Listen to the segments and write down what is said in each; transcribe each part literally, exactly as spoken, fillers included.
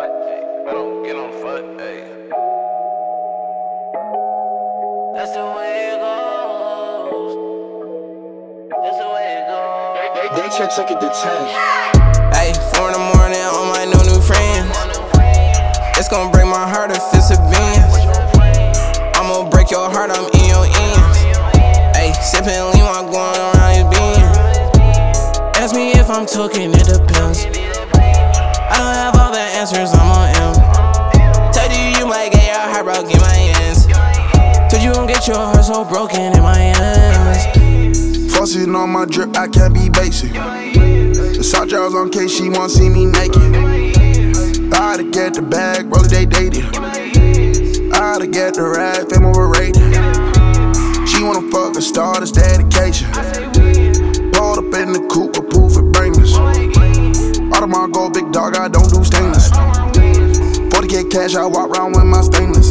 foot, ayy. I don't get on foot, ayy. That's the way it goes. That's the way it goes. They check took it to ten. Ayy, four in the morning on my no new friends. It's gon' break my heart if it's a Benz. I'ma break your heart, I'm in your ends. Ayy, sippin' lean while going around his beans. Ask me if I'm talking, it depends. I don't have all the answers, I'm on M. Told you you might get your heart broke in my ends. Told you gon' get your heart so broken in my ends. Frosting on my drip, I can't be basic. The South Charles on case, she won't see me naked. I oughta get the bag, roll it, they dated. I oughta get the rag, fame overrated. She wanna fuck a star, that's dedication. Pulled up in the coupe, a pool for brainless. Audemars gold, big dog, I don't do stainless. forty K cash, I walk around with my stainless.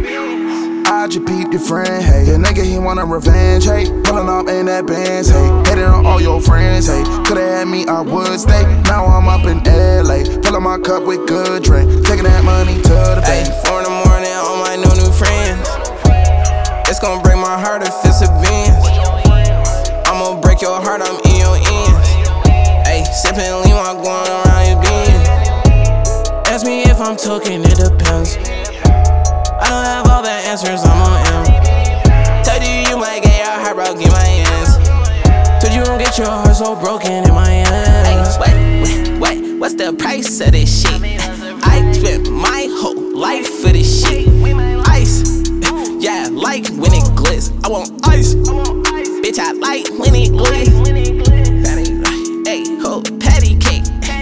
I just peeped your friend, hey. A nigga, he want a revenge, hey. Pulling up in that Benz, hey. Hating on all your friends, hey. Coulda had me, I would stay. Now I'm up in L A. Filling my cup with good drink. Taking that money to the bank. Ayy, four in the morning on my no new friends. It's gon' break my heart if it's a Benz. I'ma break your heart, I'm in your ends. Ayy, sippin' lean while going around his beans. Ask me if I'm talking, it depends. I don't have all the answers, I'm on M. Told you you might get your heart broke in my ends. Told you gon' get your heart so broken in my ends. What, what, what, what's the price of this shit? I spent my whole life for this shit. Ice, yeah, I like when it glitz. I want ice, bitch, I like when it glitz. Hey, hold patty cake.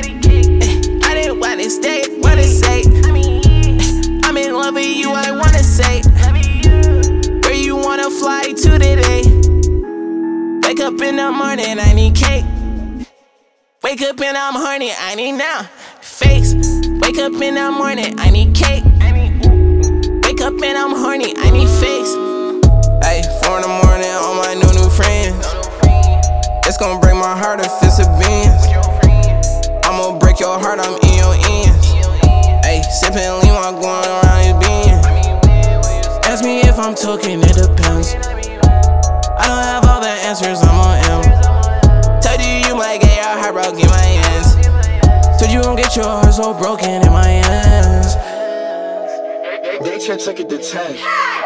I didn't wanna stay, wanna say. I'm in love with you, I wanna say. Where you wanna fly to today? Wake up in the morning, I need cake. Wake up and I'm horny, I need now. Face. Wake up in the morning, I need cake. Wake up and I'm horny, I need face. Ayy, four in the morning on my no new friends. It's gon' break my heart if it's a Benz. I'ma break your heart, I'm in your ends. Ayy, sippin' lean while going around his beans. Ask me if I'm talking, it depends. I don't have all the answers, I'm on M. Told you you might get your heart broke in my ends. Told you gon' get your heart so broken in my ends. They check took it to ten.